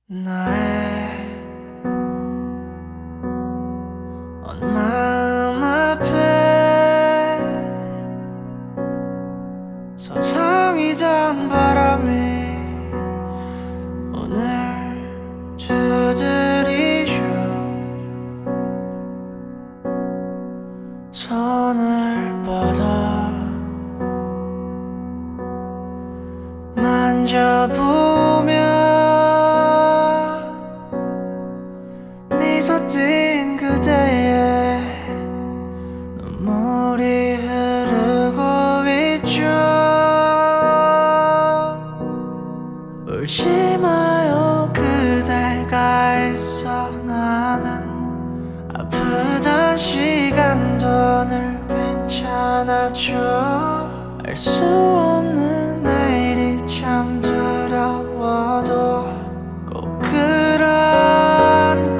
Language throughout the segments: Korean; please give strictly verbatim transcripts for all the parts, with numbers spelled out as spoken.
나의 온 마음 앞에 서성이던 바람이 오늘 두드리죠. 손을 뻗어 만져보면 미소 띤 그대의 눈물이 흐르고 있죠. 울지 마요 그대가 있어. 나는 아프던 시간도 늘 괜찮아져. 알 수 없는 내일이 참 두려워도 꼭 끌어안고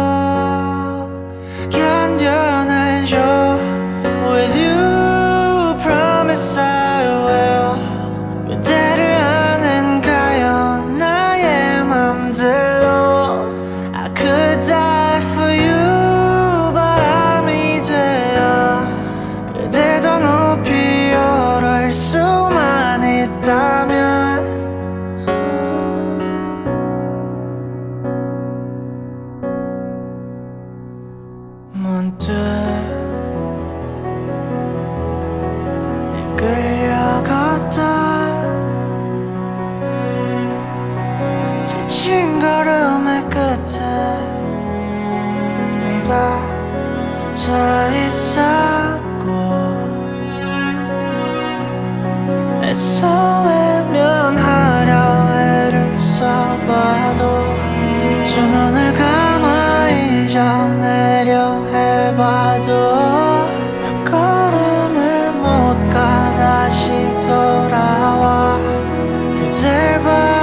견뎌내죠. With you promise I will. 그대를 아는가요 나의 맘들로. I could die for you. 바람이 되어 그대 더 높이 오를 수만 있다면 문득 이끌려 걷던 지친 걸음의 끝에 네가 서 있었고 애써 외면하려 애를 써봐도 두 눈을 감아 잊어내려 해봐도 몇 걸음을 못 가 다시 돌아와 그댈 봐.